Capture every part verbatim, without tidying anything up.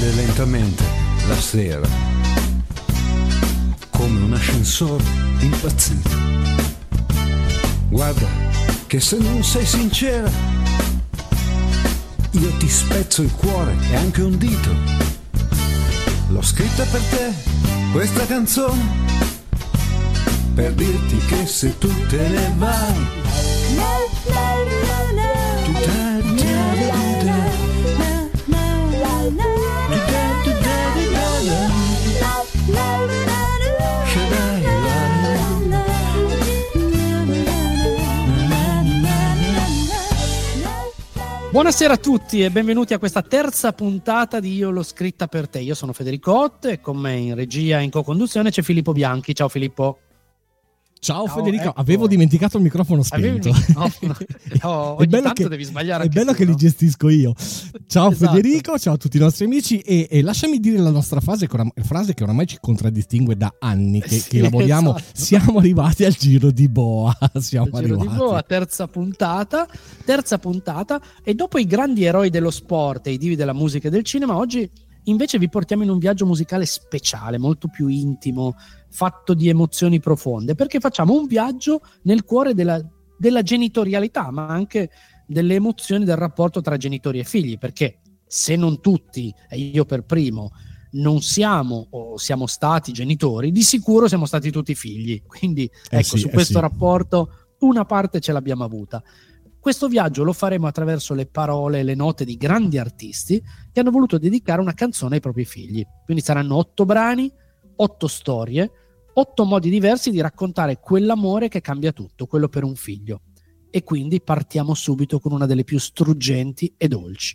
scende lentamente la sera, come un ascensore impazzito. Guarda che se non sei sincera, io ti spezzo il cuore e anche un dito. L'ho scritta per te, questa canzone, per dirti che se tu te ne vai, tu dai, tu dai, Buonasera a tutti e benvenuti a questa terza puntata di Io l'ho scritta per te. Io sono Federico Ott e con me in regia e in co-conduzione c'è Filippo Bianchi. Ciao Filippo. Ciao, Ciao, Federico, ecco. Avevo dimenticato il microfono spento. Avevi... No, no. Oh, ogni è bello tanto che, devi sbagliare è anche bello tu, che no? li gestisco io. Ciao Esatto. Federico, ciao a tutti i nostri amici e, e lasciami dire la nostra frase che, oram- frase che oramai ci contraddistingue da anni che, Sì, che lavoriamo. esatto. Siamo arrivati al giro di boa. Siamo Il Giro arrivati. di Boa, terza puntata, terza puntata e dopo i grandi eroi dello sport e i divi della musica e del cinema, oggi invece vi portiamo in un viaggio musicale speciale, molto più intimo, fatto di emozioni profonde, perché facciamo un viaggio nel cuore della, della genitorialità, ma anche delle emozioni del rapporto tra genitori e figli, perché se non tutti, e io per primo, non siamo o siamo stati genitori, di sicuro siamo stati tutti figli, quindi Eh ecco, sì, su eh questo sì. rapporto una parte ce l'abbiamo avuta. Questo viaggio lo faremo attraverso le parole e le note di grandi artisti che hanno voluto dedicare una canzone ai propri figli. Quindi saranno otto brani, otto storie, otto modi diversi di raccontare quell'amore che cambia tutto, quello per un figlio. E quindi partiamo subito con una delle più struggenti e dolci.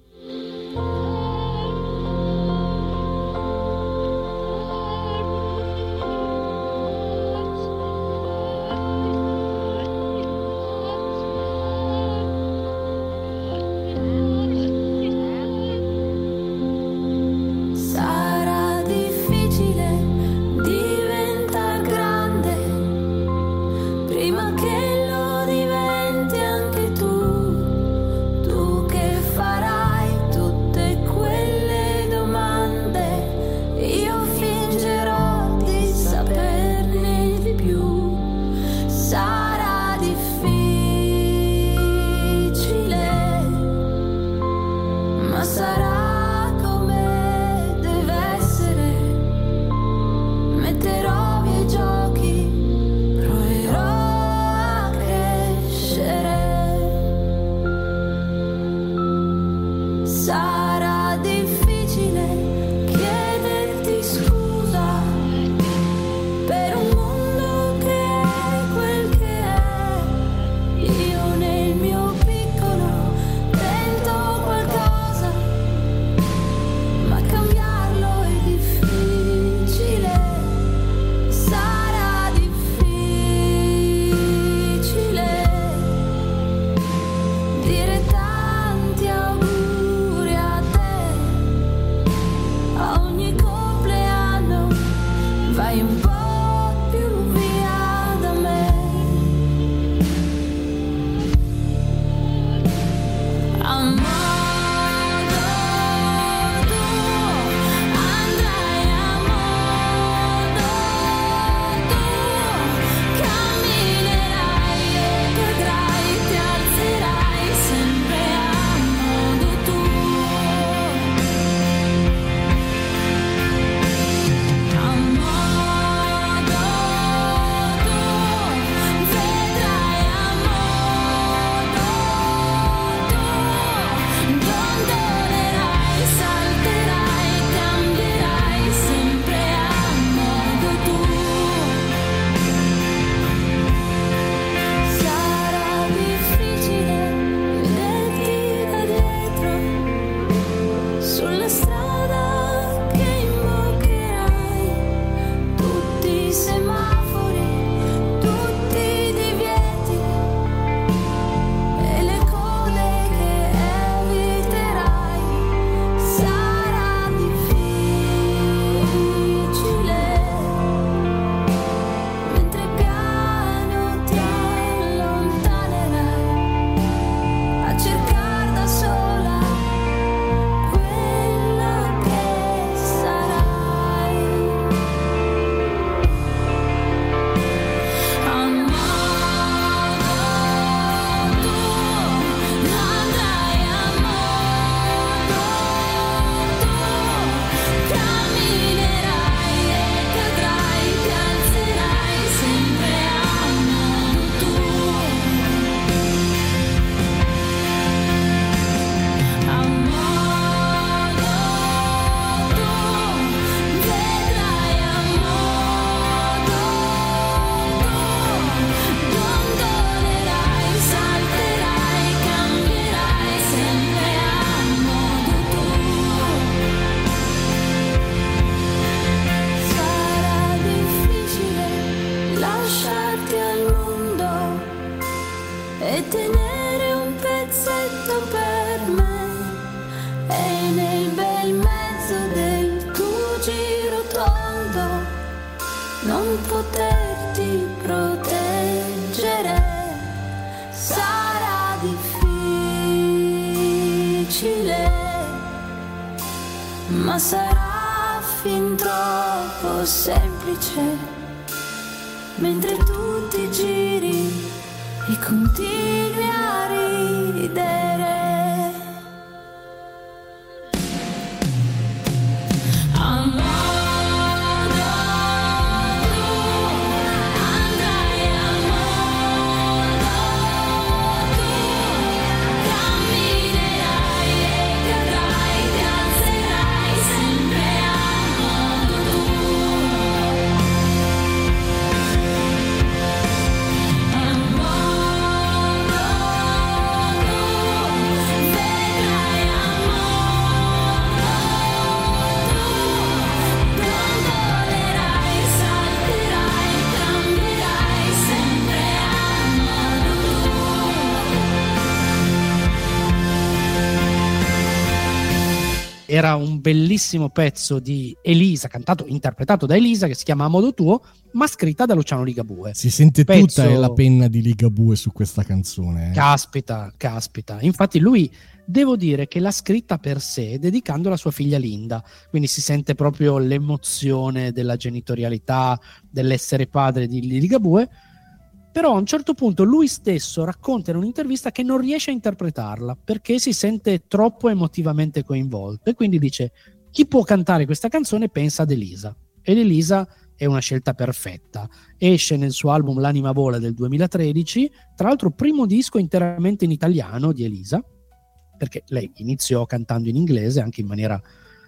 Sarà difficile diventar grande prima che lo diventi anche tu, tu che farai tutte difficile, ma sarà fin troppo semplice, mentre tu ti giri e continui a ridere. Era un bellissimo pezzo di Elisa, cantato, interpretato da Elisa, che si chiama A modo tuo, ma scritta da Luciano Ligabue. Si sente pezzo... tutta la penna di Ligabue su questa canzone. Eh. Caspita, caspita. Infatti lui, devo dire che l'ha scritta per sé, dedicando alla sua figlia Linda. Quindi si sente proprio l'emozione della genitorialità, dell'essere padre di Ligabue. Però a un certo punto lui stesso racconta in un'intervista che non riesce a interpretarla perché si sente troppo emotivamente coinvolto, e quindi dice: chi può cantare questa canzone pensa ad Elisa, ed Elisa è una scelta perfetta. Esce nel suo album L'anima vola del duemilatredici, tra l'altro primo disco interamente in italiano di Elisa, perché lei iniziò cantando in inglese anche in maniera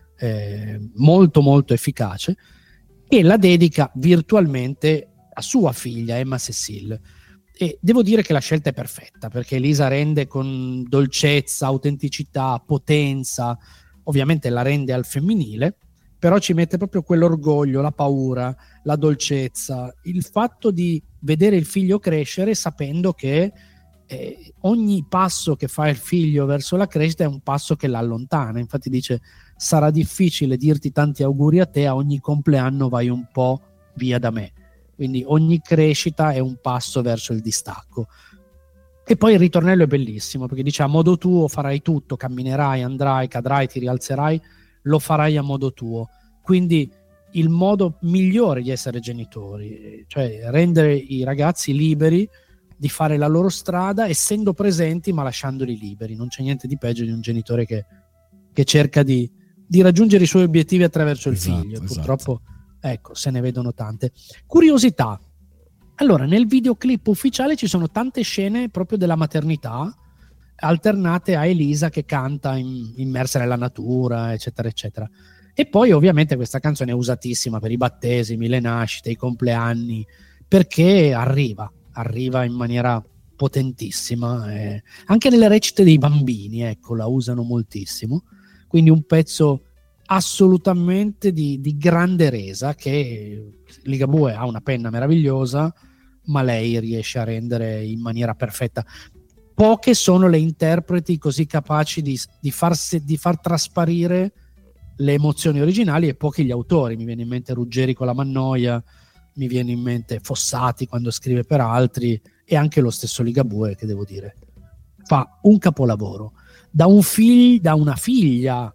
eh, molto molto efficace, e la dedica virtualmente a sua figlia Emma Cecile. E devo dire che la scelta è perfetta, perché Elisa rende con dolcezza, autenticità, potenza, ovviamente la rende al femminile, però ci mette proprio quell'orgoglio, la paura, la dolcezza, il fatto di vedere il figlio crescere sapendo che eh, ogni passo che fa il figlio verso la crescita è un passo che l'allontana. Infatti dice: sarà difficile dirti tanti auguri a te, a ogni compleanno vai un po' via da me. Quindi ogni crescita è un passo verso il distacco. E poi il ritornello è bellissimo, perché dice: a modo tuo farai tutto, camminerai, andrai, cadrai, ti rialzerai, lo farai a modo tuo. Quindi il modo migliore di essere genitori, cioè rendere i ragazzi liberi di fare la loro strada, essendo presenti ma lasciandoli liberi. Non c'è niente di peggio di un genitore che, che cerca di, di raggiungere i suoi obiettivi attraverso il Esatto, figlio. esatto. Purtroppo ecco, se ne vedono tante. Curiosità: allora, nel videoclip ufficiale ci sono tante scene proprio della maternità, alternate a Elisa che canta in, immersa nella natura, eccetera eccetera. E poi ovviamente questa canzone è usatissima per i battesimi, le nascite, i compleanni, perché arriva arriva in maniera potentissima, eh. Anche nelle recite dei bambini, ecco, la usano moltissimo. Quindi un pezzo assolutamente di, di grande resa, che Ligabue ha una penna meravigliosa, ma lei riesce a rendere in maniera perfetta. Poche sono le interpreti così capaci di, di, farsi, di far trasparire le emozioni originali, e pochi gli autori. Mi viene in mente Ruggeri con la Mannoia, mi viene in mente Fossati quando scrive per altri, e anche lo stesso Ligabue, che devo dire fa un capolavoro. Da un figlio, da una figlia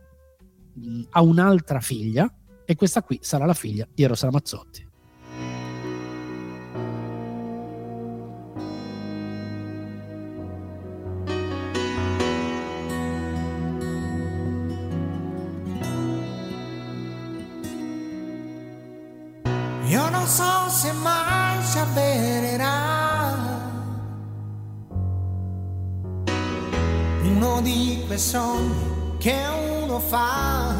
a un'altra figlia, e questa qui sarà la figlia di Eros Ramazzotti. Io non so se mai si avvererà uno di quei sogni che uno fa,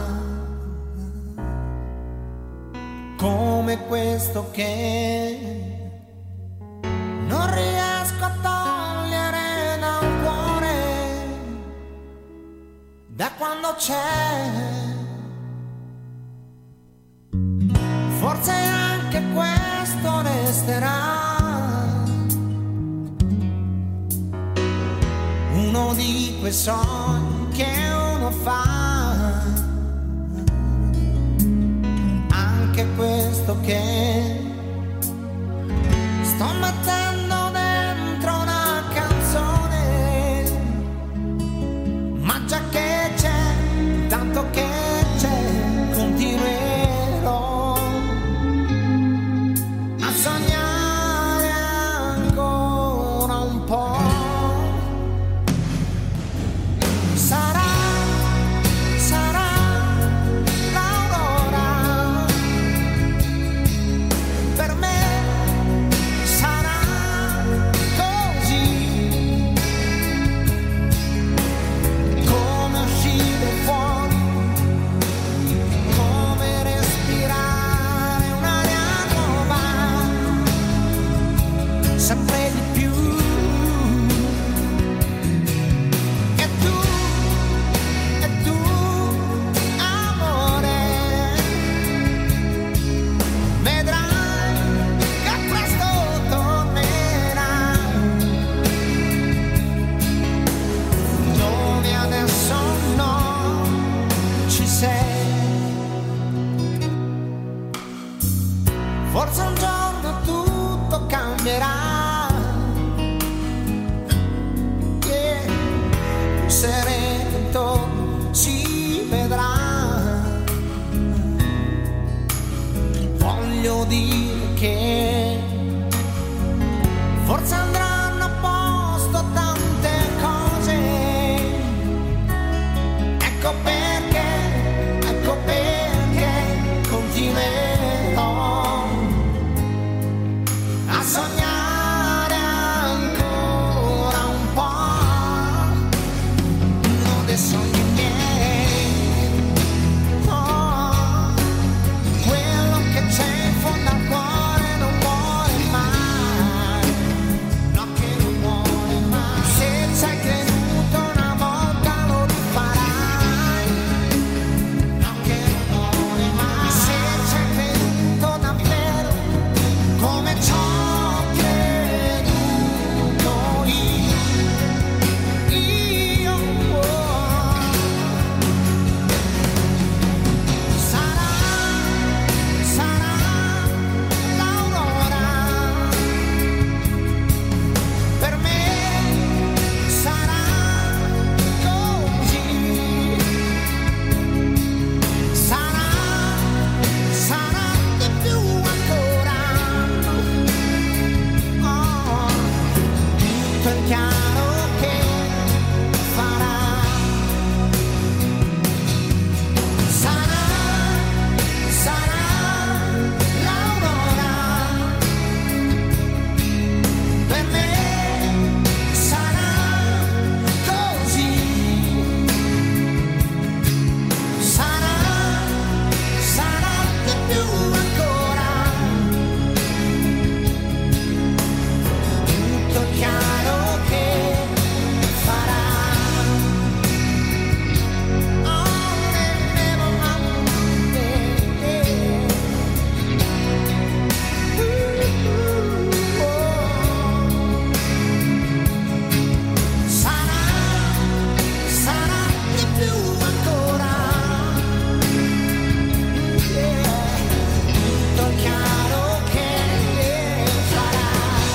come questo che non riesco a togliere da un cuore da quando c'è. Forse anche questo resterà uno di quei sogni che uno fa, anche questo che sto mettendo dentro una canzone, ma già che forse un giorno tutto cambierà, yeah. Sereno intorno si vedrà, voglio dire che forse andranno a posto tante cose, ecco perché, ecco perché continuerò a sognare ancora un po', uno dei sogni miei, oh, quello che c'è in fondo al cuore non muore mai, no che non muore mai, se ci hai creduto una volta lo rifarai, no che non muore mai, se ci hai creduto davvero come ci ho creduto io, io, oh. Sarà, sarà l'aurora, per me sarà così, sarà, sarà di più ancora, oh, tutto è chiaro che farà, sarà, sarà l'aurora, per me sarà così, sarà, sarà di più ancora, tutto è chiaro che farà, oh, never mind, sarà, sarà di più ancora, yeah. Tutto è chiaro che farà.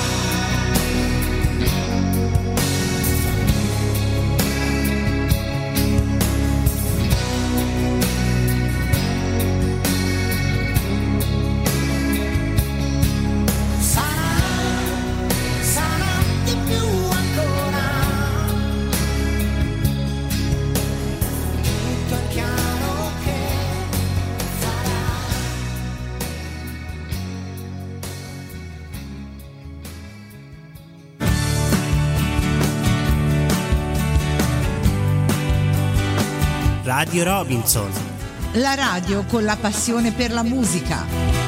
Sarà, sarà di più ancora, tutto è chiaro che farà. Radio Robinson. La radio con la passione per la musica.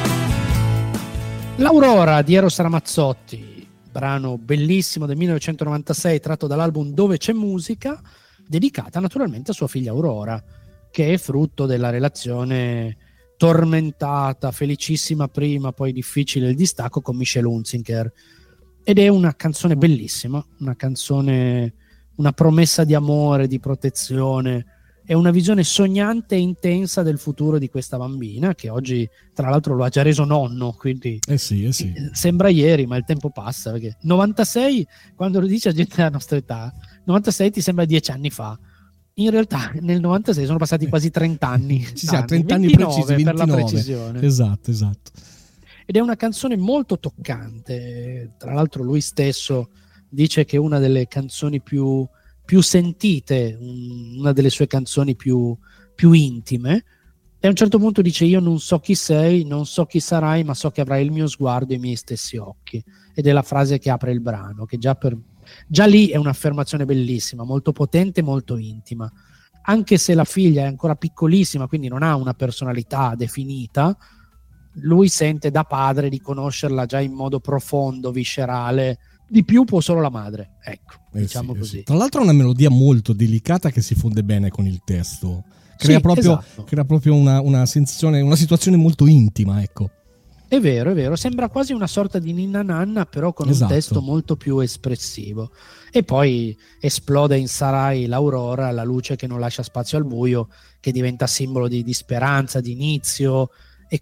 L'Aurora di Eros Ramazzotti, brano bellissimo del millenovecentonovantasei tratto dall'album Dove c'è musica, dedicata naturalmente a sua figlia Aurora, che è frutto della relazione tormentata, felicissima prima, poi difficile il distacco con Michel Hunziker. Ed è una canzone bellissima, una canzone, una promessa di amore, di protezione. È una visione sognante e intensa del futuro di questa bambina, che oggi tra l'altro lo ha già reso nonno, quindi Eh sì, eh sì. sembra ieri, ma il tempo passa, perché novantasei, quando lo dice a gente della nostra età, novantasei ti sembra dieci anni fa. In realtà nel novantasei sono passati quasi trenta anni. Ci siamo, trenta anni precisi, per la ventinove. precisione. Esatto, esatto. Ed è una canzone molto toccante. Tra l'altro lui stesso dice che è una delle canzoni più, più sentite, una delle sue canzoni più, più intime. E a un certo punto dice: io non so chi sei, non so chi sarai, ma so che avrai il mio sguardo e i miei stessi occhi. Ed è la frase che apre il brano, che già, per, già lì è un'affermazione bellissima, molto potente, molto intima. Anche se la figlia è ancora piccolissima, quindi non ha una personalità definita, lui sente da padre di conoscerla già in modo profondo, viscerale. Di più può solo la madre, ecco, Eh diciamo sì, eh così. sì. Tra l'altro è una melodia molto delicata che si fonde bene con il testo. Crea Sì, proprio, esatto. crea proprio una, una sensazione, una situazione molto intima, ecco. È vero, è vero, sembra quasi una sorta di ninna nanna, però con Esatto. un testo molto più espressivo. E poi esplode in Sarai l'aurora, la luce che non lascia spazio al buio, che diventa simbolo di, di speranza, di inizio, e c-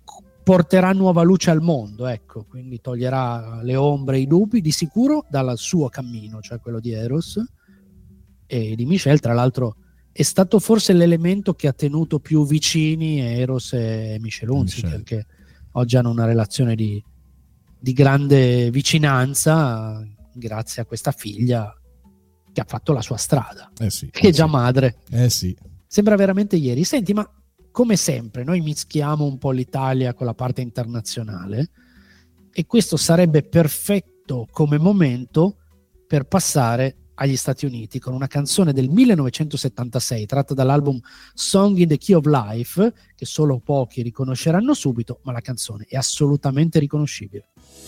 porterà nuova luce al mondo, ecco, quindi toglierà le ombre e i dubbi di sicuro dal suo cammino, cioè quello di Eros e di Michelle. Tra l'altro è stato forse l'elemento che ha tenuto più vicini Eros e Michel Hunziker, perché oggi hanno una relazione di, di grande vicinanza grazie a questa figlia che ha fatto la sua strada, eh sì, che eh è già sì. madre. Eh sì. Sembra veramente ieri. Senti, ma come sempre noi mischiamo un po' l'Italia con la parte internazionale e questo sarebbe perfetto come momento per passare agli Stati Uniti con una canzone del millenovecentosettantasei tratta dall'album Song in the Key of Life, che solo pochi riconosceranno subito, ma la canzone è assolutamente riconoscibile.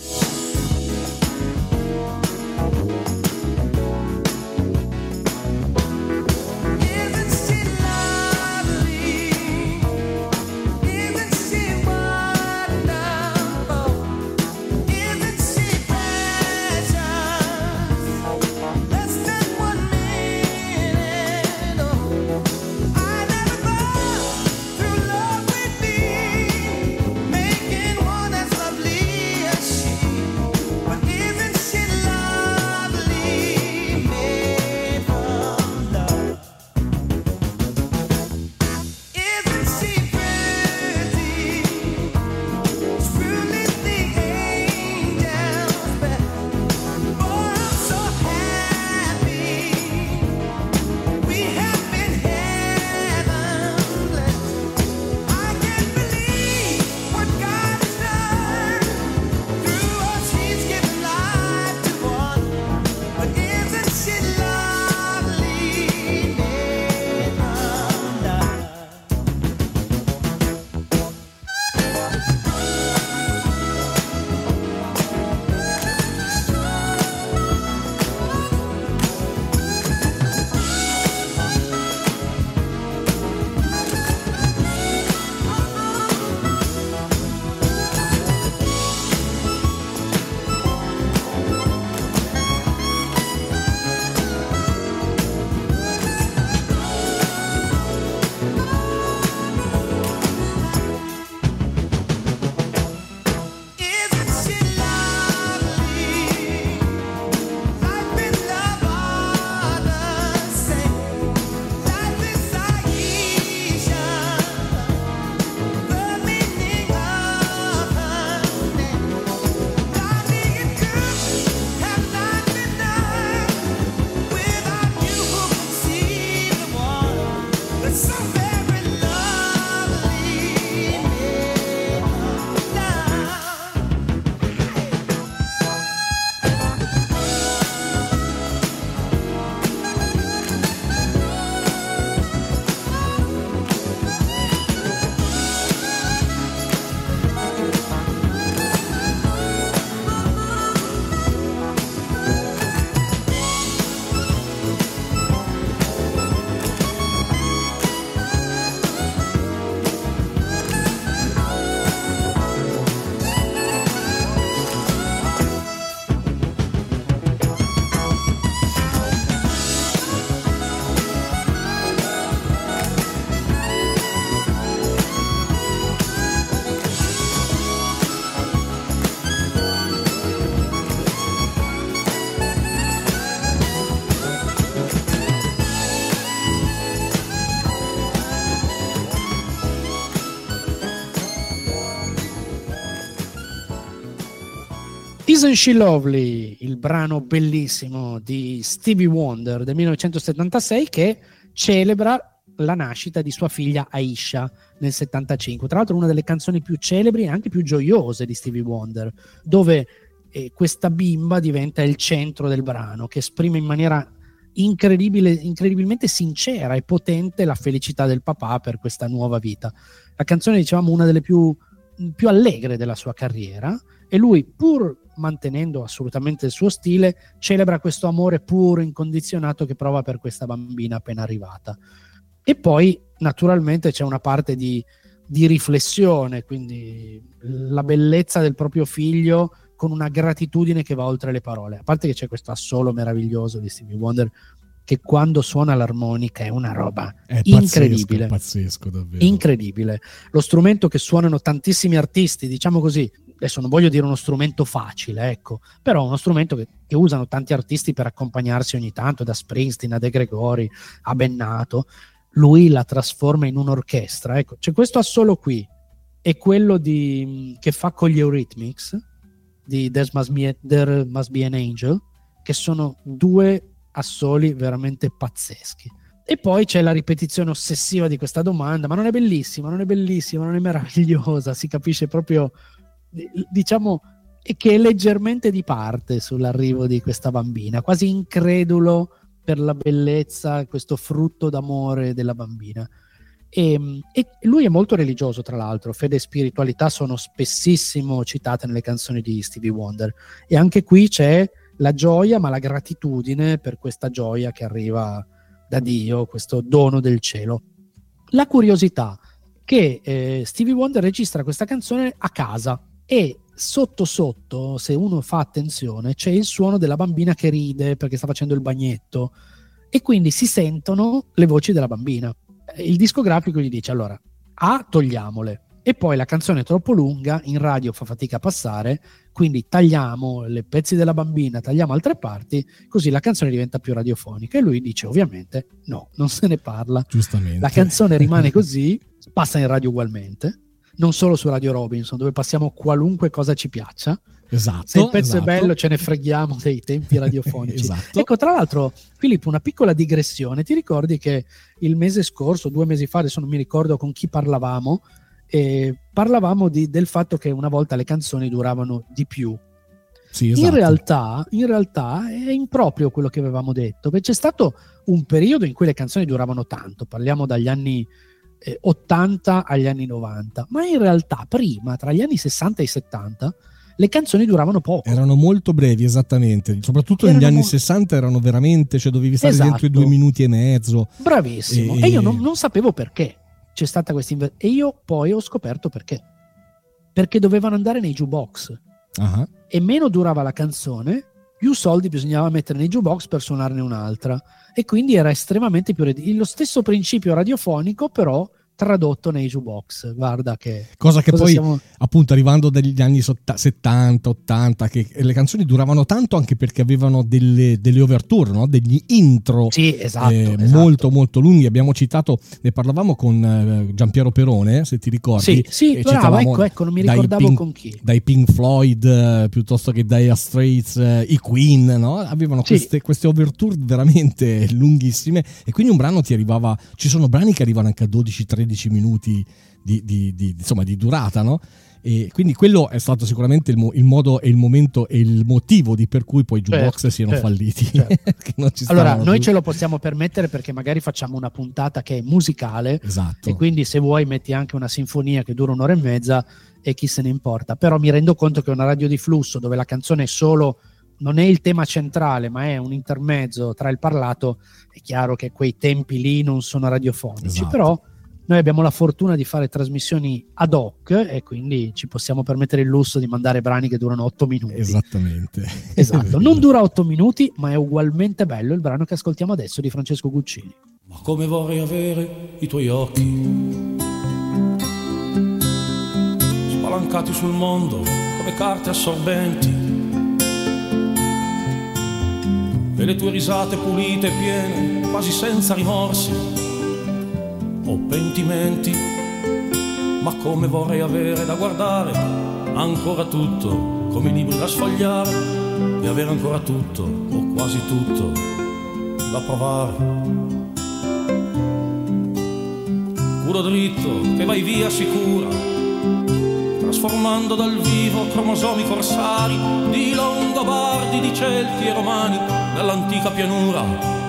Isn't She Lovely, il brano bellissimo di Stevie Wonder del millenovecentosettantasei che celebra la nascita di sua figlia Aisha nel settantacinque. Tra l'altro una delle canzoni più celebri e anche più gioiose di Stevie Wonder, dove eh, questa bimba diventa il centro del brano, che esprime in maniera incredibile, incredibilmente sincera e potente la felicità del papà per questa nuova vita. La canzone, dicevamo, una delle più, più allegre della sua carriera, e lui, pur mantenendo assolutamente il suo stile, celebra questo amore puro, incondizionato che prova per questa bambina appena arrivata. E poi naturalmente c'è una parte di, di riflessione, quindi la bellezza del proprio figlio con una gratitudine che va oltre le parole. A parte che c'è questo assolo meraviglioso di Stevie Wonder che quando suona l'armonica è una roba è incredibile, pazzesco, pazzesco davvero. Incredibile. Lo strumento che suonano tantissimi artisti, diciamo così, adesso non voglio dire uno strumento facile, ecco, però uno strumento che, che usano tanti artisti per accompagnarsi ogni tanto, da Springsteen a De Gregori a Bennato, lui la trasforma in un'orchestra, ecco. C'è questo assolo qui e quello di, che fa con gli Eurythmics di There Must Be, There Must Be an Angel, che sono due assoli veramente pazzeschi. E poi c'è la ripetizione ossessiva di questa domanda: ma non è bellissima, non è bellissima, non è meravigliosa? Si capisce proprio, diciamo, che è leggermente di parte sull'arrivo di questa bambina, quasi incredulo per la bellezza, questo frutto d'amore della bambina. E, e lui è molto religioso, tra l'altro. Fede e spiritualità sono spessissimo citate nelle canzoni di Stevie Wonder, e anche qui c'è la gioia ma la gratitudine per questa gioia che arriva da Dio, questo dono del cielo. La curiosità che eh, Stevie Wonder registra questa canzone a casa, e sotto sotto, se uno fa attenzione, c'è il suono della bambina che ride perché sta facendo il bagnetto, e quindi si sentono le voci della bambina. Il discografico gli dice: allora, A, togliamole, e poi la canzone è troppo lunga, in radio fa fatica a passare, quindi tagliamo le pezzi della bambina, tagliamo altre parti, così la canzone diventa più radiofonica. E lui dice ovviamente no, non se ne parla, giustamente, la canzone rimane così, passa in radio ugualmente, non solo su Radio Robinson, dove passiamo qualunque cosa ci piaccia. Esatto, se il pezzo esatto. è bello ce ne freghiamo dei tempi radiofonici. Esatto. Ecco, tra l'altro, Filippo, una piccola digressione: ti ricordi che il mese scorso, due mesi fa, adesso non mi ricordo con chi parlavamo, eh, parlavamo di, del fatto che una volta le canzoni duravano di più. Sì, esatto. in, realtà, in realtà è improprio quello che avevamo detto, perché c'è stato un periodo in cui le canzoni duravano tanto, parliamo dagli anni eh, ottanta agli anni novanta, ma in realtà prima, tra gli anni sessanta e i settanta, le canzoni duravano poco. Erano molto brevi, esattamente. Soprattutto erano negli anni mo- sessanta erano veramente, cioè dovevi stare esatto. dentro i due minuti e mezzo. Bravissimo. E, e io non, non sapevo perché c'è stata questa inver- e io poi ho scoperto perché. Perché dovevano andare nei jukebox. Uh-huh. E meno durava la canzone, più soldi bisognava mettere nei jukebox per suonarne un'altra. E quindi era estremamente più red- lo stesso principio radiofonico, però tradotto nei jukebox. Guarda che cosa che cosa poi siamo... appunto arrivando dagli anni settanta ottanta, che le canzoni duravano tanto anche perché avevano delle, delle overture, no? Degli intro sì, esatto, eh, esatto. molto molto lunghi. Abbiamo citato, ne parlavamo con eh, Giampiero Perone, se ti ricordi. Sì, sì, e bravo, ecco, ecco, non mi ricordavo Pink, con chi. Dai Pink Floyd eh, piuttosto che dai Straits, eh, i Queen, no? Avevano sì. queste, queste overture veramente lunghissime, e quindi un brano ti arrivava, ci sono brani che arrivano anche a dodici tredici minuti di, di, di, insomma, di durata, no? E quindi quello è stato sicuramente il, mo- il modo e il momento e il motivo di per cui poi i jukebox certo, siano certo, falliti. certo. Che non ci allora noi più. ce lo possiamo permettere perché magari facciamo una puntata che è musicale, esatto. E quindi se vuoi metti anche una sinfonia che dura un'ora e mezza e chi se ne importa. Però mi rendo conto che una radio di flusso dove la canzone è solo, non è il tema centrale ma è un intermezzo tra il parlato, è chiaro che quei tempi lì non sono radiofonici. Esatto. Però noi abbiamo la fortuna di fare trasmissioni ad hoc e quindi ci possiamo permettere il lusso di mandare brani che durano otto minuti. Esattamente. Esatto, non dura otto minuti, ma è ugualmente bello il brano che ascoltiamo adesso di Francesco Guccini. Ma come vorrei avere i tuoi occhi spalancati sul mondo come carte assorbenti, e le tue risate pulite e piene, quasi senza rimorsi o pentimenti. Ma come vorrei avere da guardare ancora tutto, come i libri da sfogliare, e avere ancora tutto o quasi tutto da provare. Culo dritto che vai via sicura, trasformando dal vivo cromosomi corsari di Longobardi, di Celti e Romani dell'antica pianura,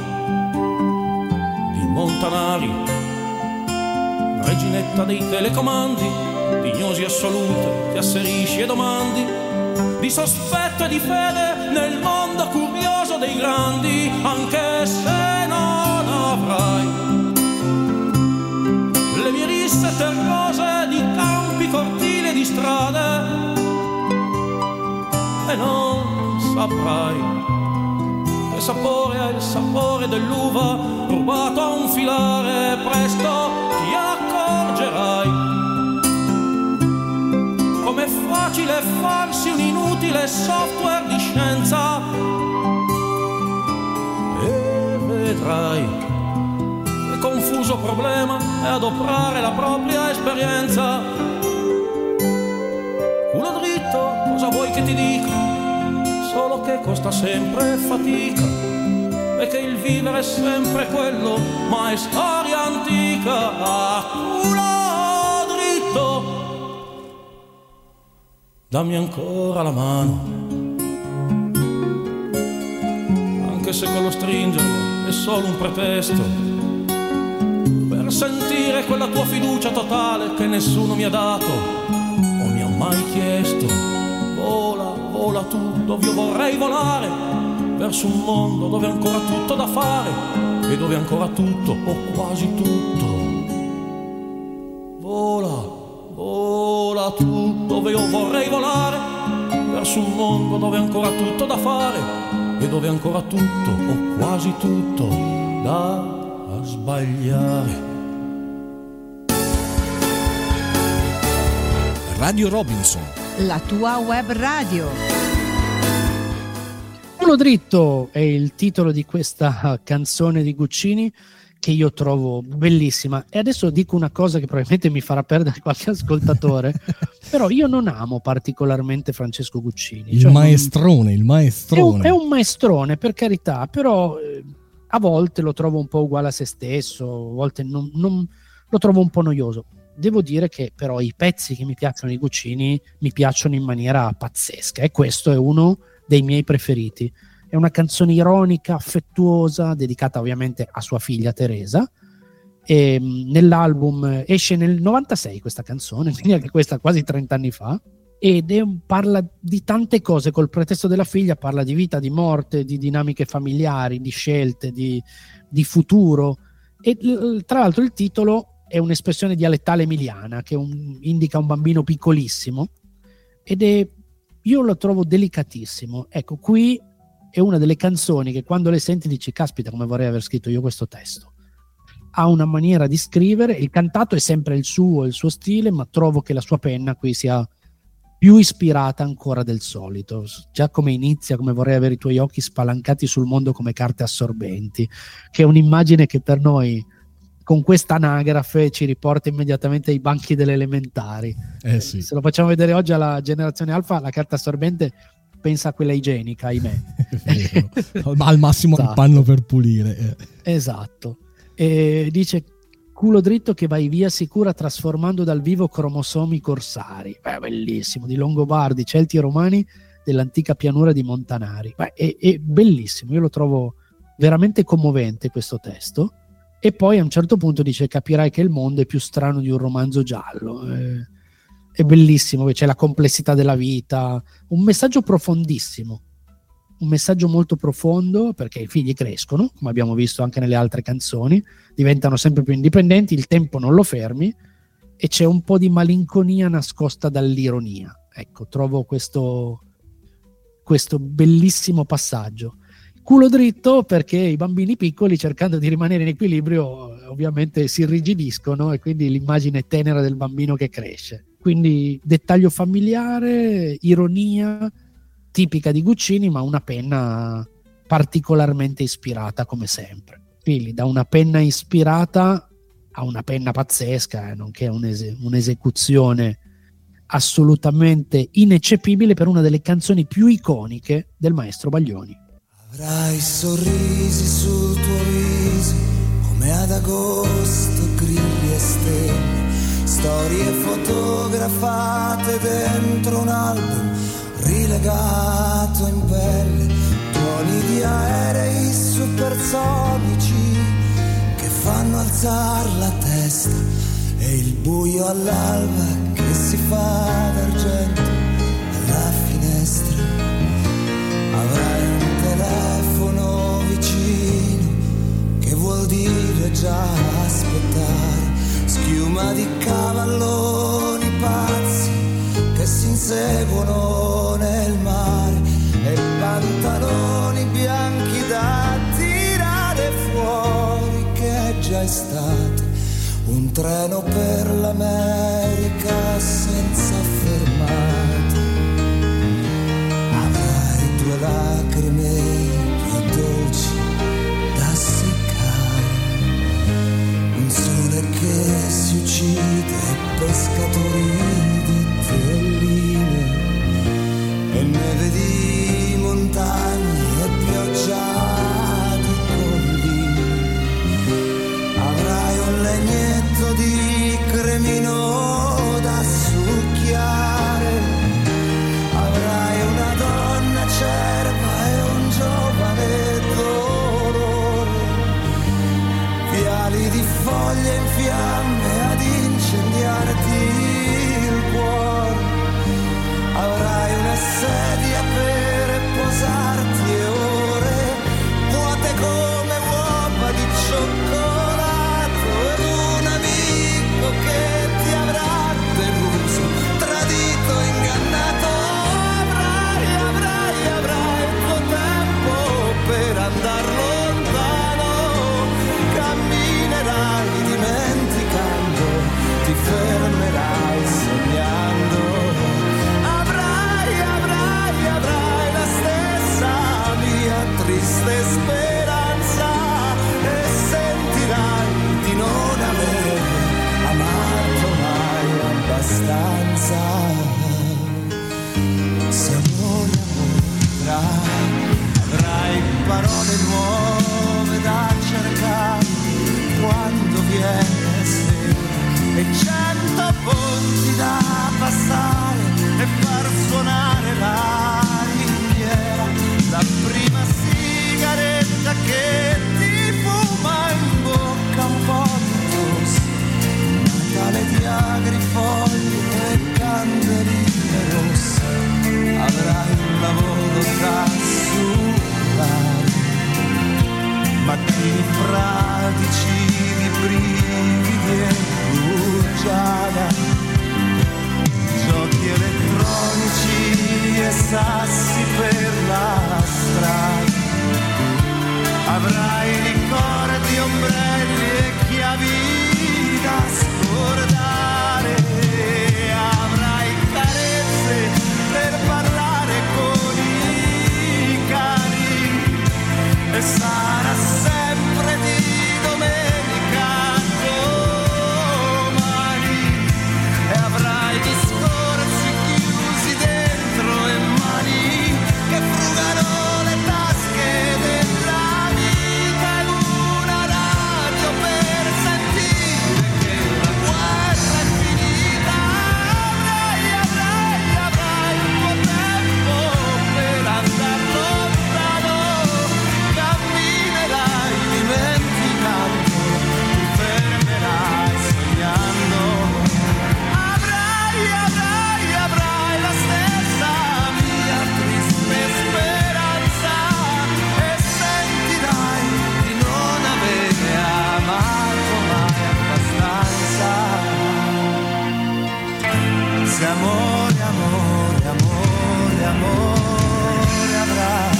di Montanari, reginetta dei telecomandi, di gnosi assolute che asserisci e domandi, di sospetto e di fede nel mondo curioso dei grandi, anche se non avrai le mie risse terrose di campi, cortili e di strade, e non saprai che che sapore ha il sapore dell'uva rubato a un filare, presto ti accorgerai com'è facile farsi un inutile software di scienza e vedrai che confuso problema è adoprare la propria esperienza. Culo dritto, cosa vuoi che ti dica? Solo che costa sempre fatica e che il vivere è sempre quello, ma è storia antica. A culo dritto, dammi ancora la mano, anche se quello stringerlo è solo un pretesto per sentire quella tua fiducia totale che nessuno mi ha dato o mi ha mai chiesto. Vola, vola tu dove io vorrei volare, verso un mondo dove è ancora tutto da fare e dove è ancora tutto o quasi tutto. Vola, vola tu dove io vorrei volare, verso un mondo dove è ancora tutto da fare e dove è ancora tutto o quasi tutto da sbagliare. Radio Robinson, la tua web radio. Culo dritto è il titolo di questa canzone di Guccini che io trovo bellissima, e adesso dico una cosa che probabilmente mi farà perdere qualche ascoltatore però io non amo particolarmente Francesco Guccini, il cioè, maestrone, non... il maestrone è un, è un maestrone, per carità, però eh, a volte lo trovo un po' uguale a se stesso, a volte non, non... lo trovo un po' noioso. Devo dire che però i pezzi che mi piacciono di Guccini mi piacciono in maniera pazzesca, e questo è uno dei miei preferiti. È una canzone ironica, affettuosa, dedicata ovviamente a sua figlia Teresa, e nell'album esce nel novantasei questa canzone, quindi anche questa quasi trenta anni fa, ed è un, parla di tante cose col pretesto della figlia, parla di vita, di morte, di dinamiche familiari, di scelte, di, di futuro, e tra l'altro il titolo è un'espressione dialettale emiliana che un, indica un bambino piccolissimo, ed è, io lo trovo delicatissimo. Ecco, qui è una delle canzoni che quando le senti dici caspita, come vorrei aver scritto io questo testo. Ha una maniera di scrivere, il cantato è sempre il suo, il suo stile, ma trovo che la sua penna qui sia più ispirata ancora del solito. Già come inizia, come vorrei avere i tuoi occhi spalancati sul mondo come carte assorbenti, che è un'immagine che per noi con questa anagrafe ci riporta immediatamente ai banchi delle elementari. Eh sì. Se lo facciamo vedere oggi alla generazione alfa, la carta assorbente pensa a quella igienica, ahimè. Ma al massimo esatto. Il panno per pulire. Esatto. E dice culo dritto che vai via sicura trasformando dal vivo cromosomi corsari. Beh, bellissimo, di Longobardi, Celti e Romani dell'antica pianura di Montanari. Beh, è, è bellissimo, io lo trovo veramente commovente questo testo. E poi a un certo punto dice capirai che il mondo è più strano di un romanzo giallo. Eh, è bellissimo, c'è la complessità della vita, un messaggio profondissimo, un messaggio molto profondo, perché i figli crescono, come abbiamo visto anche nelle altre canzoni, diventano sempre più indipendenti, il tempo non lo fermi, e c'è un po' di malinconia nascosta dall'ironia. Ecco, trovo questo, questo bellissimo passaggio. Culo dritto perché i bambini piccoli, cercando di rimanere in equilibrio, ovviamente si irrigidiscono, e quindi l'immagine tenera del bambino che cresce. Quindi dettaglio familiare, ironia tipica di Guccini, ma una penna particolarmente ispirata come sempre. Quindi da una penna ispirata a una penna pazzesca, eh, nonché un'ese- un'esecuzione assolutamente ineccepibile per una delle canzoni più iconiche del maestro Baglioni. Avrai sorrisi sul tuo viso come ad agosto, grilli e stelle, storie fotografate dentro un album rilegato in pelle, tuoni di aerei supersonici che fanno alzare la testa, e il buio all'alba che si fa d'argento alla finestra. Avrai un telefono vicino che vuol dire già aspettare, schiuma di cavalloni pazzi che si inseguono nel mare, e pantaloni bianchi da estate, un treno per l'America senza fermate. Avrai due lacrime più dolci da seccare, un sole che si uccide, pescatori di telline e neve di montagne e pioggia di colline. Avrai un legnetto di cremino da succhiare, avrai una donna cerva e un giovane dolore, viali di foglie in fiamme ad incendiarti il cuore. Avrai una sedia per posarti e ore vuote come uova di cioccolato ed un amico che ti avrà deluso, tradito, ingannato. Avrai, avrai, avrai il tuo tempo per andar lontano, camminerai dimenticando, ti fermerai sognando. Triste speranza e sentirai di non aver amato mai abbastanza. Se amore, amore avrai parole nuove da cercare quando viene sera e cento ponti da passare e far suonare la ringhiera, la prima sigaretta che ti fuma in bocca un po' di tosse, Natale di agrifogli e candeline rosse. Avrai un lavoro da sullare, mattini fradici di brividi e rugiada, giochi elettronici e sassi per la strada. Avrai ricordi, ombrelli e chiavi da scordare, avrai carezze per parlare con i cani e sarà sempre di domenica domani e avrai discorsi chiusi dentro e mani che frugano le tasche della vita ed una radio per sentire che la guerra è finita. Avrai, avrai, avrai il tuo tempo per andar lontano, camminerai dimenticando, ti fermerai sognando. Avrai, avrai, avrai la stessa mia triste speranza e sentirai di non avere amato mai abbastanza. Se amore, amore, amore, amore avrai.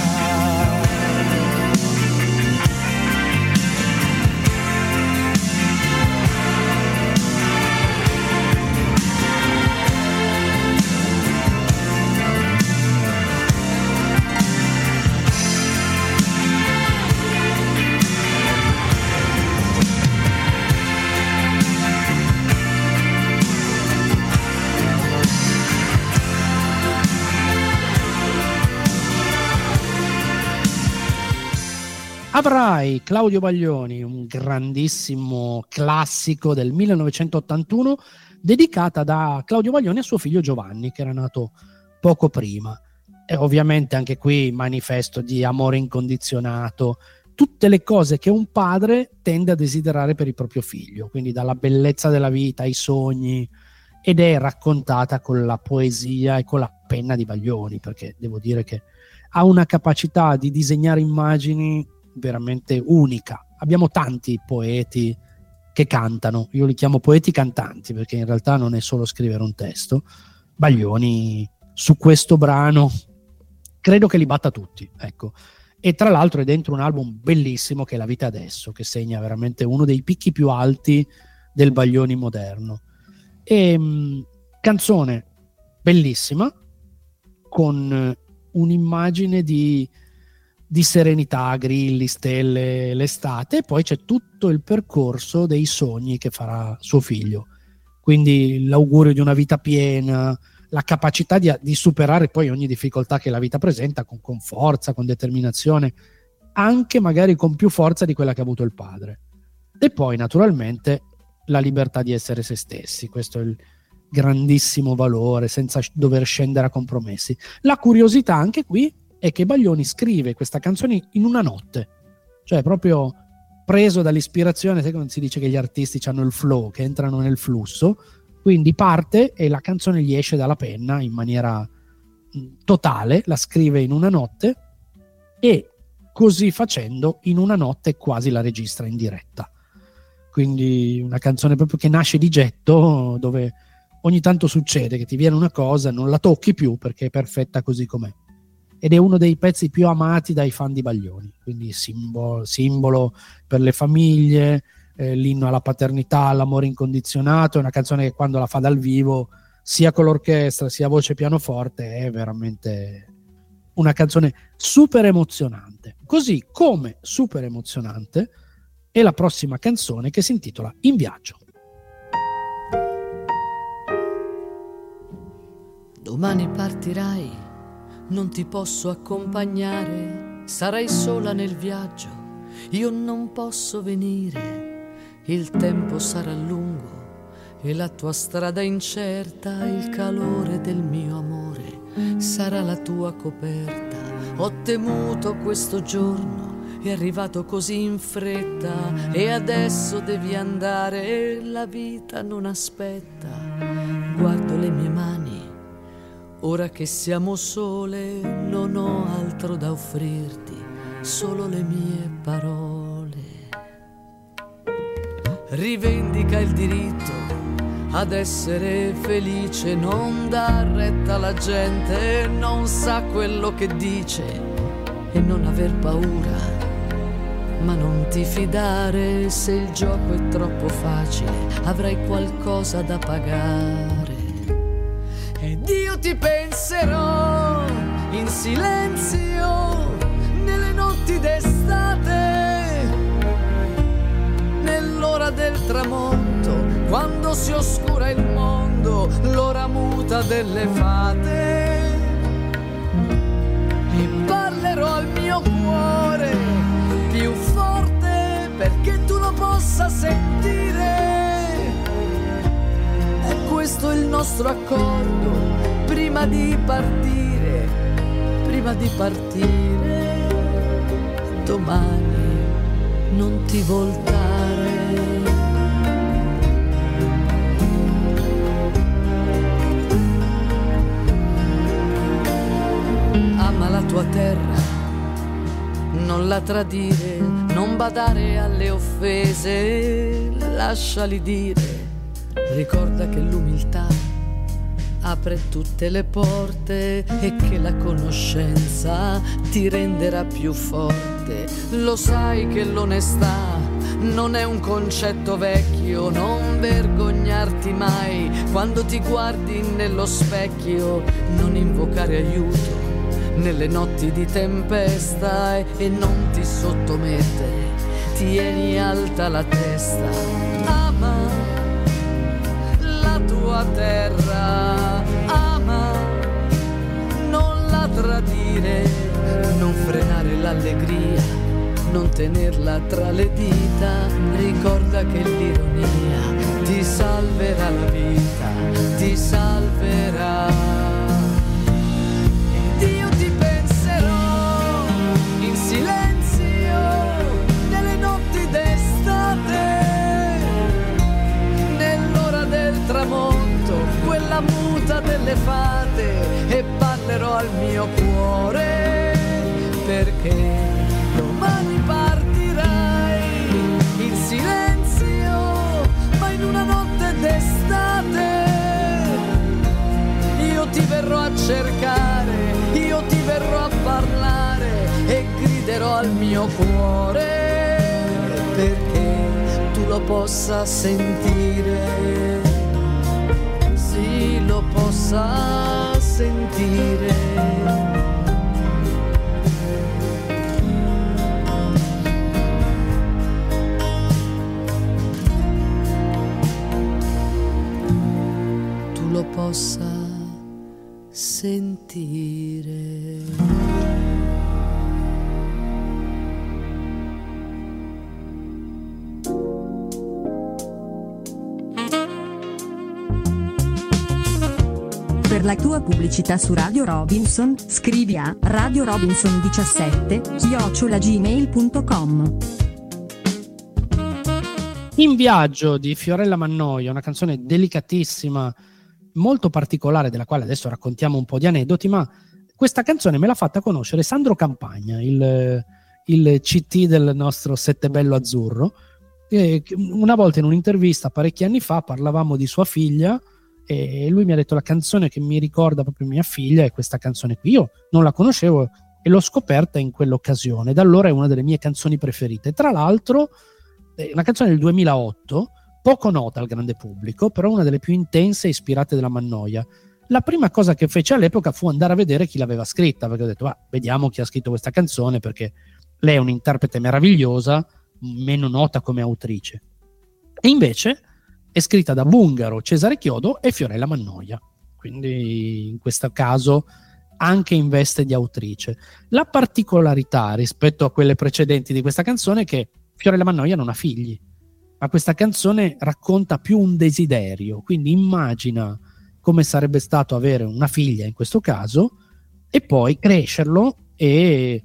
Avrai, Claudio Baglioni, un grandissimo classico del millenovecentottantuno, dedicata da Claudio Baglioni a suo figlio Giovanni, che era nato poco prima. E ovviamente anche qui manifesto di amore incondizionato, tutte le cose che un padre tende a desiderare per il proprio figlio, quindi dalla bellezza della vita ai sogni, ed è raccontata con la poesia e con la penna di Baglioni, perché devo dire che ha una capacità di disegnare immagini veramente unica. Abbiamo tanti poeti che cantano, io li chiamo poeti cantanti perché in realtà non è solo scrivere un testo. Baglioni su questo brano credo che li batta tutti, ecco. E tra l'altro è dentro un album bellissimo che è La vita adesso, che segna veramente uno dei picchi più alti del Baglioni moderno. E, mh, canzone bellissima, con un'immagine di, di serenità, grilli, stelle, l'estate, e poi c'è tutto il percorso dei sogni che farà suo figlio. Quindi l'augurio di una vita piena, la capacità di, di superare poi ogni difficoltà che la vita presenta con, con forza, con determinazione, anche magari con più forza di quella che ha avuto il padre. E poi naturalmente la libertà di essere se stessi, questo è il grandissimo valore, senza dover scendere a compromessi. La curiosità anche qui è che Baglioni scrive questa canzone in una notte, cioè proprio preso dall'ispirazione, sai quando si dice che gli artisti hanno il flow, che entrano nel flusso, quindi parte e la canzone gli esce dalla penna in maniera mh, totale, la scrive in una notte e così facendo in una notte quasi la registra in diretta. Quindi una canzone proprio che nasce di getto, dove ogni tanto succede che ti viene una cosa, non la tocchi più perché è perfetta così com'è. Ed è uno dei pezzi più amati dai fan di Baglioni, quindi simbolo, simbolo per le famiglie, eh, l'inno alla paternità, all'amore incondizionato. È una canzone che quando la fa dal vivo, sia con l'orchestra sia voce pianoforte, è veramente una canzone super emozionante. Così come super emozionante è la prossima canzone, che si intitola In viaggio. Domani partirai, non ti posso accompagnare, sarai sola nel viaggio, io non posso venire. Il tempo sarà lungo e la tua strada incerta, il calore del mio amore sarà la tua coperta. Ho temuto questo giorno, è arrivato così in fretta e adesso devi andare, la vita non aspetta. Guardo le mie mani, ora che siamo sole, non ho altro da offrirti, solo le mie parole. Rivendica il diritto ad essere felice, non dà retta alla gente, non sa quello che dice e non aver paura, ma non ti fidare, se il gioco è troppo facile avrai qualcosa da pagare. Ed io ti penserò in silenzio nelle notti d'estate, nell'ora del tramonto, quando si oscura il mondo, l'ora muta delle fate. E parlerò al mio cuore più forte perché tu lo possa sentire. E questo è il nostro accordo prima di partire, prima di partire. Domani non ti voltare. Ama la tua terra, non la tradire, non badare alle offese, lasciali dire. Ricorda che l'umiltà apre tutte le porte e che la conoscenza ti renderà più forte. Lo sai che l'onestà non è un concetto vecchio, non vergognarti mai quando ti guardi nello specchio, non invocare aiuto nelle notti di tempesta e non ti sottomettere, tieni alta la testa. Ama la tua terra, ama, non la tradire, non frenare l'allegria, non tenerla tra le dita. Ricorda che l'ironia ti salverà la vita, ti salverà. Ed io ti penserò in silenzio nelle notti d'estate, nell'ora del tramonto, quella muta delle fate, e parlerò al mio cuore perché domani partirai in silenzio, ma in una notte d'estate io ti verrò a cercare, io ti verrò a parlare e gridare griderò al mio cuore perché tu lo possa sentire, sì, lo possa sentire. Lo possa sentire. Per la tua pubblicità su Radio Robinson, scrivi a radio robinson diciassette chiocciola gmail punto com. In viaggio di Fiorella Mannoia, una canzone delicatissima, molto particolare, della quale adesso raccontiamo un po' di aneddoti, ma questa canzone me l'ha fatta conoscere Sandro Campagna, il, il C T del nostro Sette Bello Azzurro. E una volta in un'intervista parecchi anni fa parlavamo di sua figlia e lui mi ha detto: la canzone che mi ricorda proprio mia figlia è questa canzone qui. Io non la conoscevo e l'ho scoperta in quell'occasione, da allora è una delle mie canzoni preferite. Tra l'altro è una canzone del duemilaotto, poco nota al grande pubblico, però una delle più intense e ispirate della Mannoia. La prima cosa che fece all'epoca fu andare a vedere chi l'aveva scritta, perché ho detto: ah, vediamo chi ha scritto questa canzone, perché lei è un'interprete meravigliosa, meno nota come autrice. E invece è scritta da Bungaro, Cesare Chiodo e Fiorella Mannoia, quindi in questo caso anche in veste di autrice. La particolarità rispetto a quelle precedenti di questa canzone è che Fiorella Mannoia non ha figli, ma questa canzone racconta più un desiderio, quindi immagina come sarebbe stato avere una figlia in questo caso e poi crescerlo e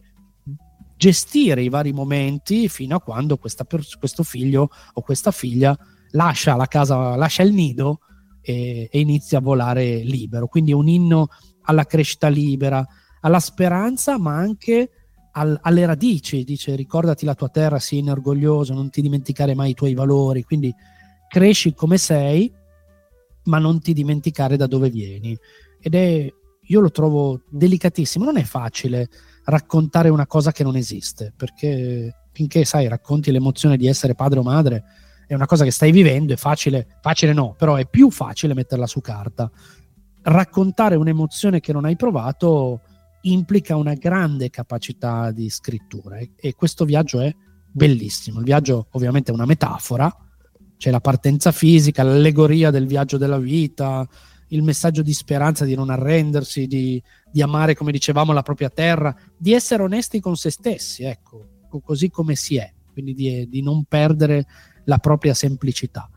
gestire i vari momenti fino a quando questa pers- questo figlio o questa figlia lascia la casa, lascia il nido e, e inizia a volare libero. Quindi è un inno alla crescita libera, alla speranza, ma anche al, alle radici. Dice: ricordati la tua terra, sii inorgoglioso, non ti dimenticare mai i tuoi valori. Quindi cresci come sei, ma non ti dimenticare da dove vieni. Ed è, io lo trovo delicatissimo. Non è facile raccontare una cosa che non esiste, perché finché, sai, racconti l'emozione di essere padre o madre, è una cosa che stai vivendo, è facile, facile no, però è più facile metterla su carta. Raccontare un'emozione che non hai provato implica una grande capacità di scrittura, e, e questo viaggio è bellissimo. Il viaggio ovviamente è una metafora, c'è la partenza fisica, l'allegoria del viaggio della vita, il messaggio di speranza, di non arrendersi, di, di amare, come dicevamo, la propria terra, di essere onesti con se stessi, ecco, così come si è, quindi di, di non perdere la propria semplicità.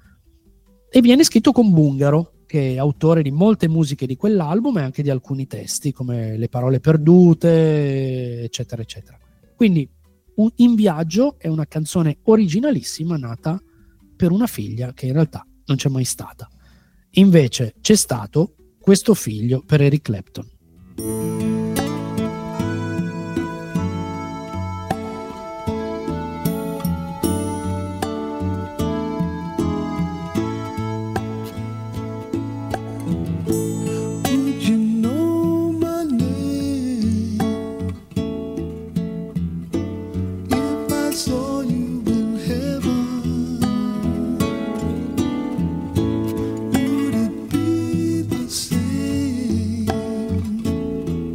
E viene scritto con Bungaro, che è autore di molte musiche di quell'album e anche di alcuni testi, come Le parole perdute, eccetera, eccetera. Quindi un, In viaggio è una canzone originalissima, nata per una figlia che in realtà non c'è mai stata. Invece c'è stato questo figlio per Eric Clapton. Would it be the same?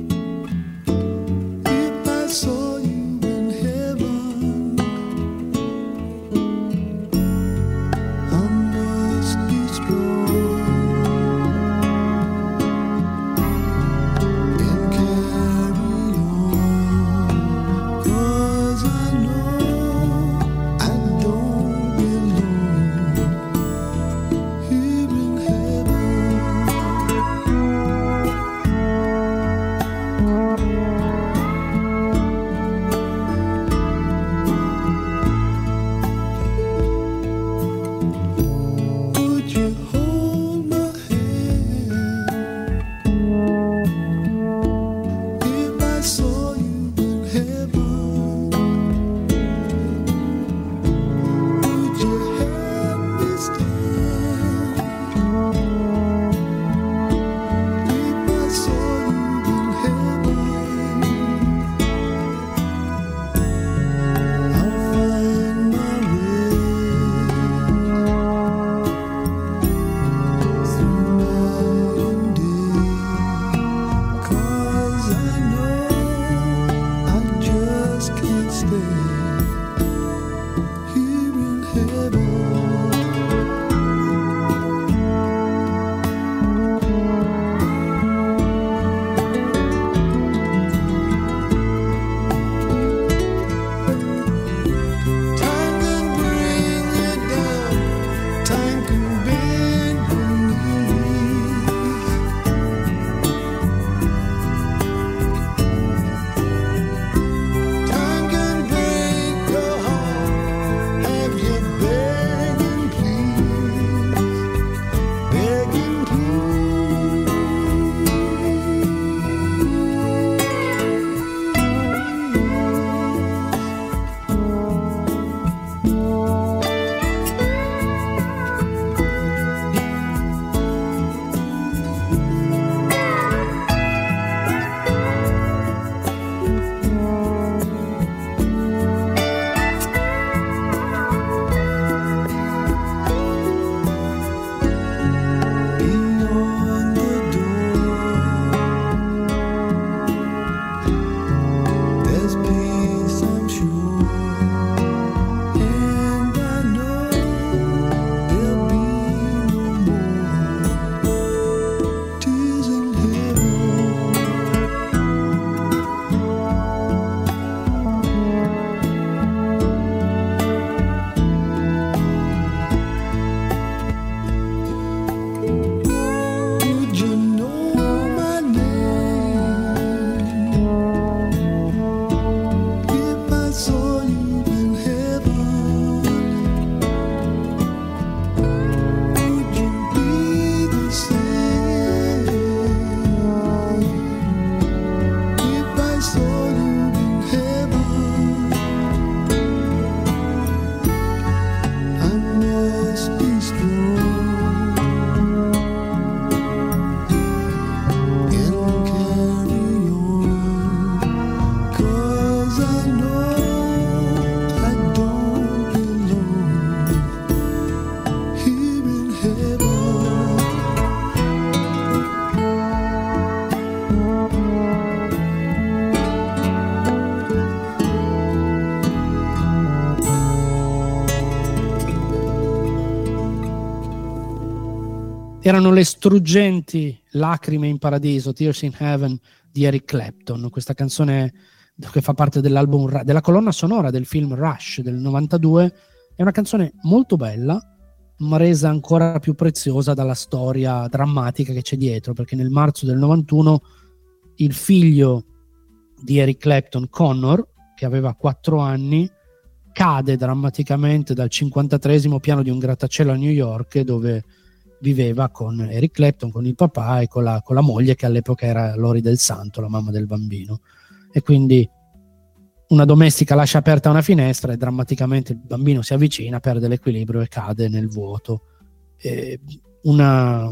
erano le struggenti Lacrime in Paradiso, Tears in Heaven di Eric Clapton, questa canzone che fa parte dell'album, della colonna sonora del film Rush del novantadue. È una canzone molto bella, ma resa ancora più preziosa dalla storia drammatica che c'è dietro, perché nel marzo del novantuno il figlio di Eric Clapton, Connor, che aveva quattro anni, cade drammaticamente dal cinquantatreesimo piano di un grattacielo a New York, dove viveva con Eric Clapton, con il papà e con la, con la moglie, che all'epoca era Lori Del Santo, la mamma del bambino. E quindi una domestica lascia aperta una finestra e drammaticamente il bambino si avvicina, perde l'equilibrio e cade nel vuoto. E una,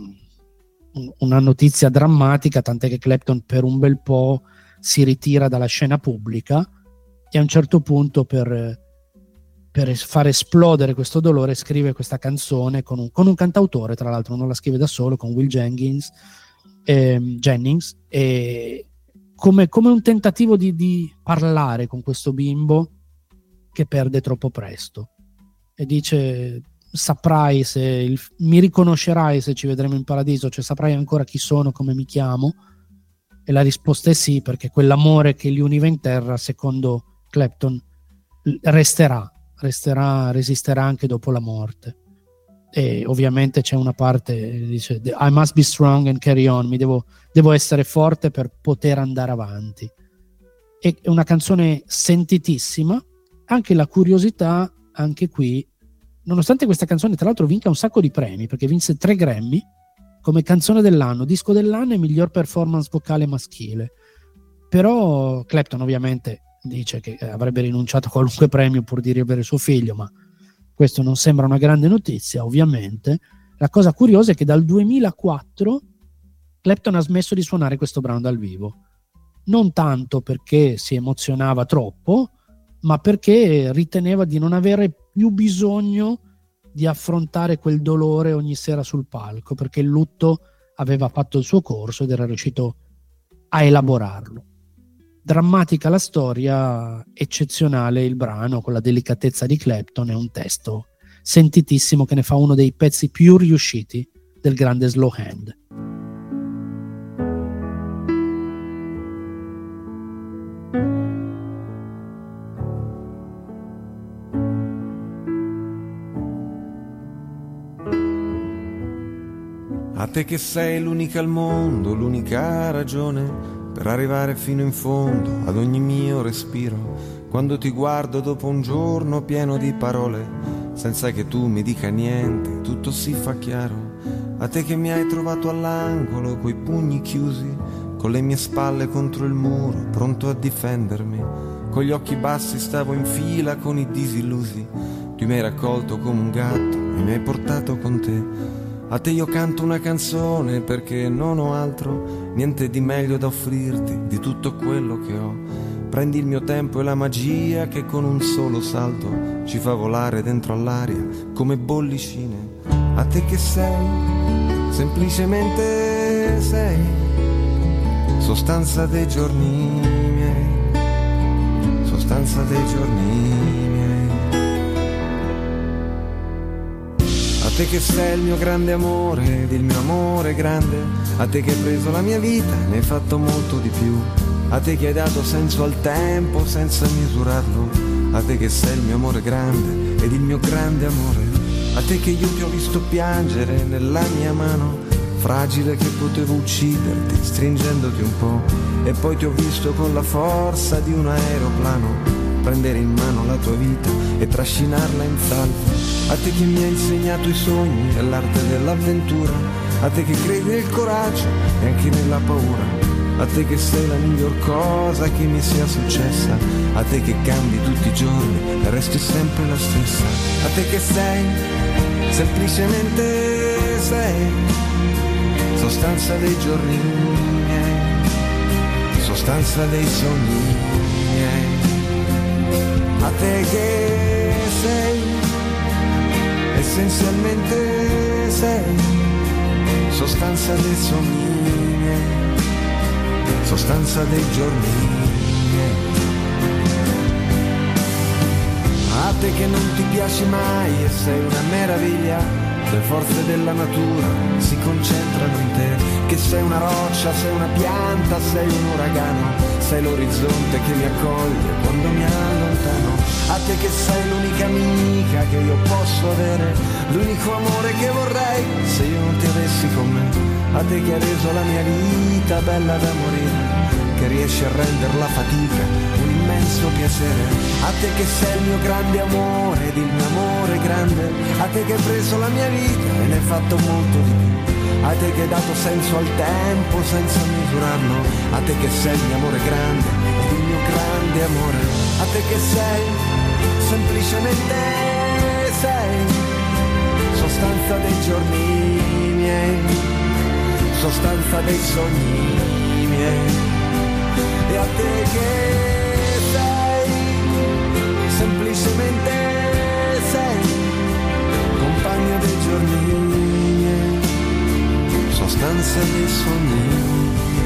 una notizia drammatica, tant'è che Clapton per un bel po' si ritira dalla scena pubblica e a un certo punto, per, per far esplodere questo dolore, scrive questa canzone con un, con un cantautore, tra l'altro non la scrive da solo, con Will Jenkins, eh, Jennings, e come, come un tentativo di, di parlare con questo bimbo che perde troppo presto, e dice: saprai se il, mi riconoscerai se ci vedremo in paradiso, cioè saprai ancora chi sono, come mi chiamo. E la risposta è sì, perché quell'amore che li univa in terra, secondo Clapton, resterà, resterà, resisterà anche dopo la morte. E ovviamente c'è una parte, dice: I must be strong and carry on, mi devo, devo essere forte per poter andare avanti. È una canzone sentitissima. Anche la curiosità, anche qui, nonostante questa canzone tra l'altro vinca un sacco di premi, perché vinse tre Grammy come canzone dell'anno, disco dell'anno e miglior performance vocale maschile, però Clapton ovviamente dice che avrebbe rinunciato a qualunque premio pur di riavere suo figlio, ma questo non sembra una grande notizia, ovviamente. La cosa curiosa è che dal duemilaquattro Clapton ha smesso di suonare questo brano dal vivo, non tanto perché si emozionava troppo, ma perché riteneva di non avere più bisogno di affrontare quel dolore ogni sera sul palco, perché il lutto aveva fatto il suo corso ed era riuscito a elaborarlo. Drammatica la storia, eccezionale il brano con la delicatezza di Clapton, è un testo sentitissimo che ne fa uno dei pezzi più riusciti del grande Slow Hand. A te che sei l'unica al mondo, l'unica ragione per arrivare fino in fondo ad ogni mio respiro. Quando ti guardo dopo un giorno pieno di parole, senza che tu mi dica niente, tutto si fa chiaro. A te che mi hai trovato all'angolo, coi pugni chiusi, con le mie spalle contro il muro, pronto a difendermi. Con gli occhi bassi stavo in fila con i disillusi. Tu mi hai raccolto come un gatto e mi hai portato con te. A te io canto una canzone perché non ho altro, niente di meglio da offrirti di tutto quello che ho. Prendi il mio tempo e la magia che con un solo salto ci fa volare dentro all'aria come bollicine. A te che sei, semplicemente sei, sostanza dei giorni miei, sostanza dei giorni miei. A te che sei il mio grande amore ed il mio amore grande, a te che hai preso la mia vita, ne hai fatto molto di più. A te che hai dato senso al tempo senza misurarlo, a te che sei il mio amore grande ed il mio grande amore. A te che io ti ho visto piangere nella mia mano, fragile che potevo ucciderti stringendoti un po', e poi ti ho visto con la forza di un aeroplano prendere in mano la tua vita e trascinarla in salvo. A te che mi hai insegnato i sogni e l'arte dell'avventura, a te che credi nel coraggio e anche nella paura, a te che sei la miglior cosa che mi sia successa, a te che cambi tutti i giorni e resti sempre la stessa. A te che sei, semplicemente sei, sostanza dei giorni miei, sostanza dei sogni miei. A te che sei, essenzialmente sei, sostanza dei sogni miei, sostanza dei giorni miei. A te che non ti piaci mai e sei una meraviglia, le forze della natura si concentrano in te, che sei una roccia, sei una pianta, sei un uragano, sei l'orizzonte che mi accoglie quando mi allontano. A te che sei l'unica amica che io posso avere, l'unico amore che vorrei se io non ti avessi con me. A te che hai reso la mia vita bella da morire, che riesci a rendere la fatica un immenso piacere. A te che sei il mio grande amore ed il mio amore grande, a te che hai preso la mia vita e ne hai fatto molto di più. A te che hai dato senso al tempo senza misurarlo, a te che sei il mio amore grande ed il mio grande amore. A te che sei, semplicemente sei, sostanza dei giorni miei, sostanza dei sogni miei. E a te che sei, semplicemente sei, compagno dei giorni miei, sostanza dei sogni.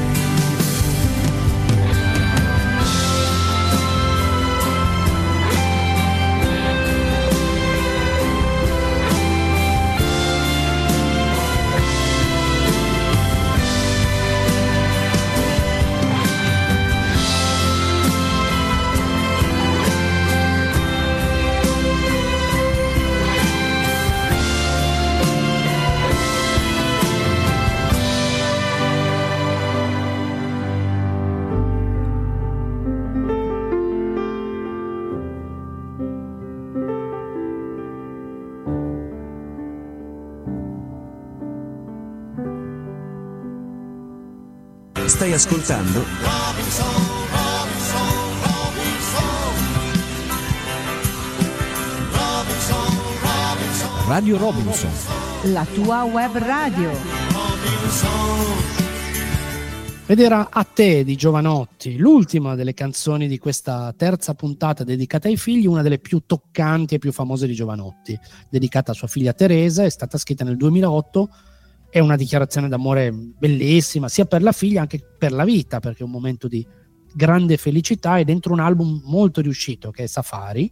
Stai ascoltando Robinson, Robinson, Robinson, Robinson, Robinson, Radio Robinson, la tua web radio. Ed era A te di Jovanotti, l'ultima delle canzoni di questa terza puntata dedicata ai figli, una delle più toccanti e più famose di Jovanotti, dedicata a sua figlia Teresa, è stata scritta nel duemilaotto. È una dichiarazione d'amore bellissima, sia per la figlia anche per la vita, perché è un momento di grande felicità, e dentro un album molto riuscito che è Safari,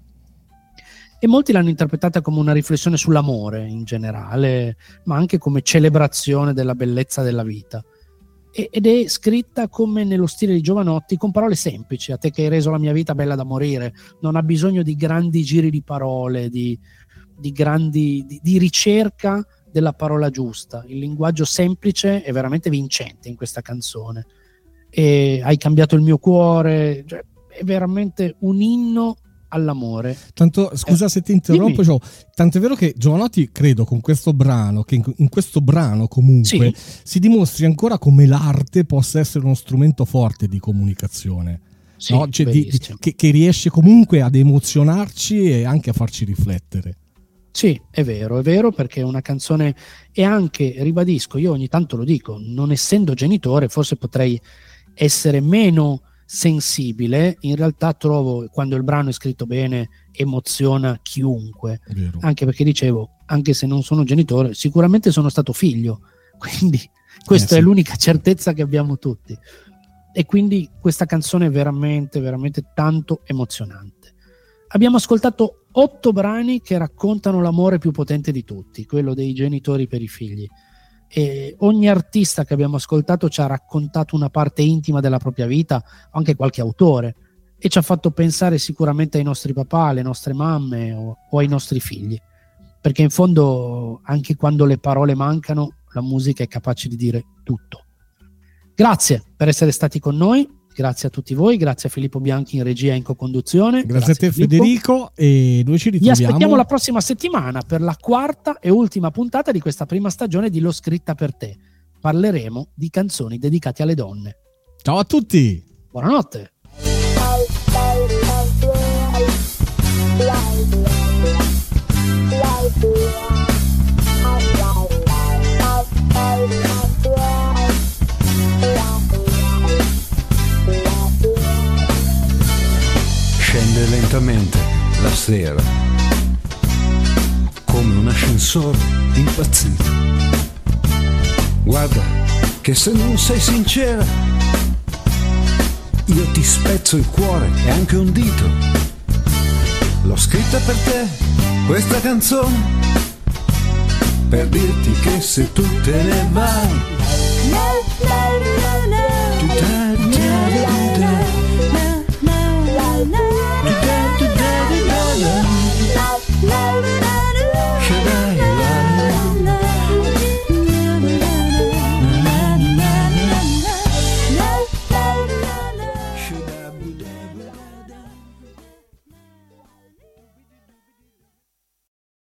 e molti l'hanno interpretata come una riflessione sull'amore in generale, ma anche come celebrazione della bellezza della vita. E, ed è scritta come nello stile di Jovanotti, con parole semplici. A te che hai reso la mia vita bella da morire, non ha bisogno di grandi giri di parole, di, di grandi di, di ricerca della parola giusta. Il linguaggio semplice è veramente vincente in questa canzone. E hai cambiato il mio cuore, cioè, è veramente un inno all'amore. Tanto scusa eh, se ti interrompo, cioè, tanto è vero che Jovanotti, credo, con questo brano, che in, in questo brano comunque sì, si dimostri ancora come l'arte possa essere uno strumento forte di comunicazione, sì, no? Cioè, di, di, che, che riesce comunque ad emozionarci e anche a farci riflettere. Sì, è vero, è vero, perché è una canzone, e anche, ribadisco, io ogni tanto lo dico, non essendo genitore forse potrei essere meno sensibile, in realtà trovo, quando il brano è scritto bene, emoziona chiunque, vero. Anche perché dicevo, anche se non sono genitore, sicuramente sono stato figlio, quindi questa eh, è sì. l'unica certezza che abbiamo tutti, e quindi questa canzone è veramente, veramente tanto emozionante. Abbiamo ascoltato otto brani che raccontano l'amore più potente di tutti, quello dei genitori per i figli. E ogni artista che abbiamo ascoltato ci ha raccontato una parte intima della propria vita, anche qualche autore, e ci ha fatto pensare sicuramente ai nostri papà, alle nostre mamme o, o ai nostri figli, perché in fondo anche quando le parole mancano, la musica è capace di dire tutto. Grazie per essere stati con noi. Grazie a tutti voi, grazie a Filippo Bianchi in regia e in co-conduzione. Grazie, grazie a te Filippo. Federico, e noi ci ritroviamo. Vi aspettiamo la prossima settimana per la quarta e ultima puntata di questa prima stagione di L'ho scritta per te. Parleremo di canzoni dedicate alle donne. Ciao a tutti. Buonanotte. Scende lentamente la sera, come un ascensore impazzito. Guarda che se non sei sincera, io ti spezzo il cuore e anche un dito. L'ho scritta per te, questa canzone, per dirti che se tu te ne vai, Nel